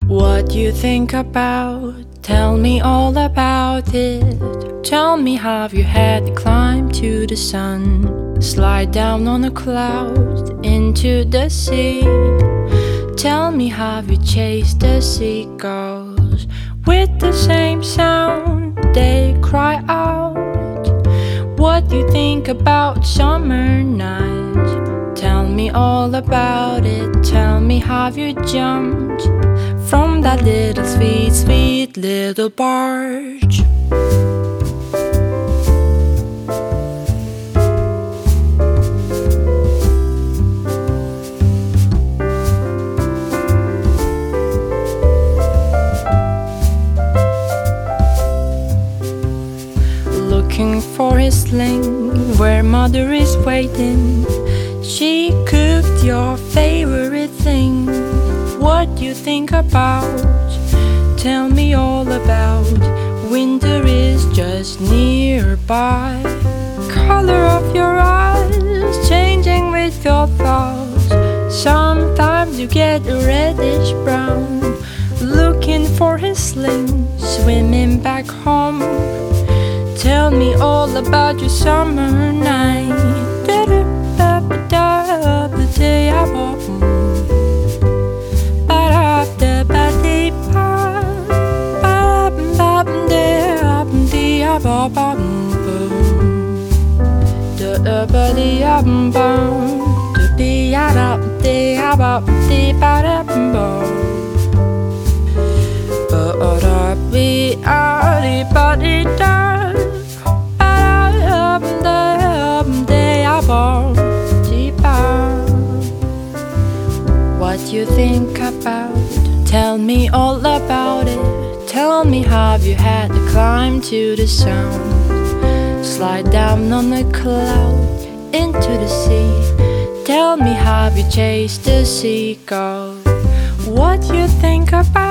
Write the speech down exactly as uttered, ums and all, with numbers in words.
What you think about, tell me all about it. Tell me how you had to climb to the sun, slide down on a cloud into the sea. Tell me how you chased the seagulls with the same sound they cry out. What you think about summer nights, tell me all about it. Tell me how you jumped from that little sweet, sweet little barge. Looking for his sling where mother is waiting. She cooked your favorite thing. What you think about, tell me all about. Winter is just nearby. Color of your eyes changing with your thoughts. Sometimes you get a reddish brown. Looking for his sling, swimming back home. Tell me all about your summer night. What you think about, tell me all about it. Tell me how you had to climb to the sound, slide down on a cloud into the sea. Tell me how you chased the seagull. What you think about